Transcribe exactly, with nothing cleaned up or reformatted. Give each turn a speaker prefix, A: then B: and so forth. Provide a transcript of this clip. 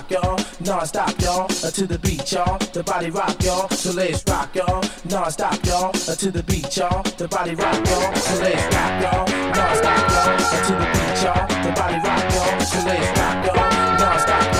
A: rock, y'all, non-stop, y'all, uh, to the beat, y'all, the body rock, y'all, so let's rock, y'all, non-stop, y'all, uh, to the beat, y'all, the body rock, y'all, so let's rock, y'all, non-stop, y'all, uh, to the beat, y'all, the body rock, y'all, so let's rock, y'all, non-stop.